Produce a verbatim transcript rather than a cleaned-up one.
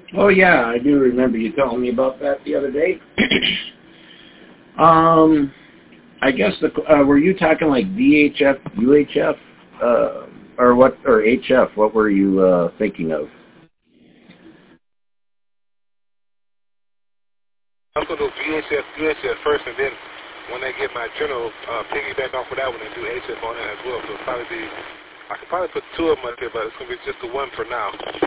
Oh yeah, I do remember you telling me about that the other day. um, I guess the uh, were you talking like V H F, U H F, uh, or what, or H F? What were you uh, thinking of? I'm gonna do V H F, U H F first, and then when I get my journal, uh, piggyback off of that one and do H F on it as well. So it'll probably be, I could probably put two of them up there, but it's gonna be just the one for now.